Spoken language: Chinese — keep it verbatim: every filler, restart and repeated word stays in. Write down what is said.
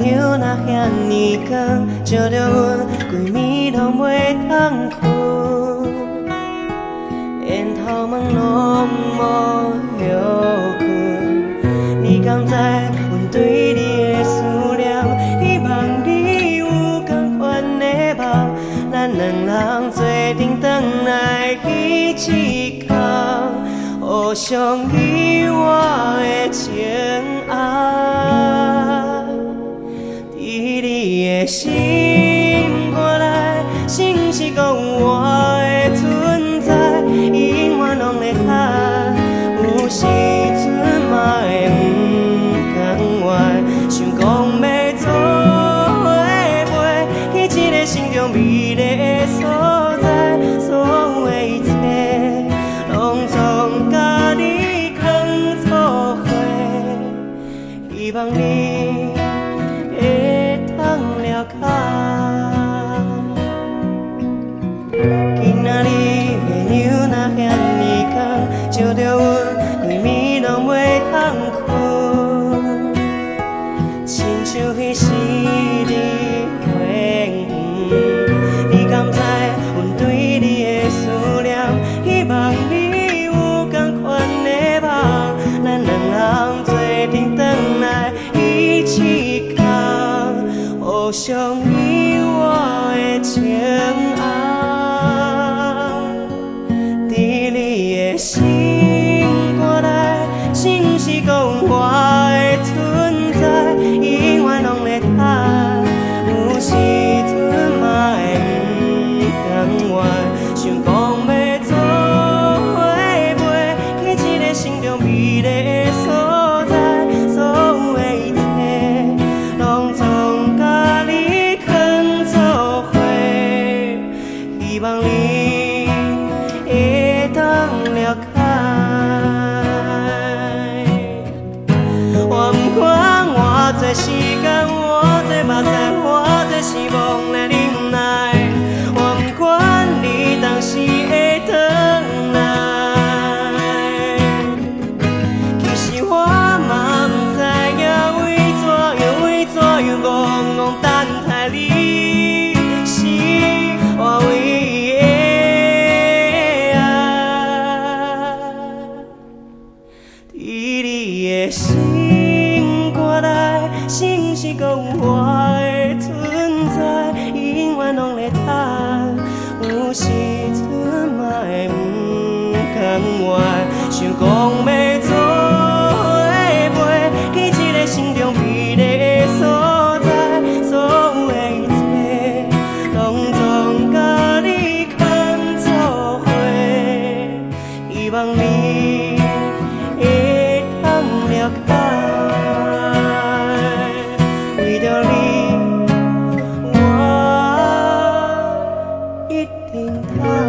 又若遐尼光，照着阮规暝拢袂通困，烟头毛拢无休困。你敢知阮对你的思念？希望你有同款的梦，咱两人做阵转来彼一空，互相依偎的情爱。伫你的心肝内，心是讲我的存在，永远拢在等，有时阵嘛会不甘愿，想讲要做伙陪，去一个心中美丽的所在，所有的一切拢总甲你放做伙，希望你会通了解。今仔日的又若遐尼光，照着阮规暝拢袂通困，亲像彼时你回忆。你敢知阮对你的思念？希望你有同款的梦，咱两人做阵转来彼一空，互相依偎的情爱。伫你的心肝内，心是讲我的存在，永远拢在等，有时阵嘛会不甘愿，想讲要做伙陪，去一个心中美丽的所在，所有的一切拢总甲你放做伙，希望你会当了解。我不管偌多时间，偌多目屎，偌多希望来忍耐，我不管你当时会回来。其实我嘛不知影为怎样，为怎样戆戆等待你，是我唯一的爱。伫你的心肝内，心是讲我的存在，永远拢在等，有时阵嘛会不甘愿，想讲要做伙陪，去一个心中美丽的所在，所有的一切拢总甲你放做伙，希望你会通了解。为着你，我一定通。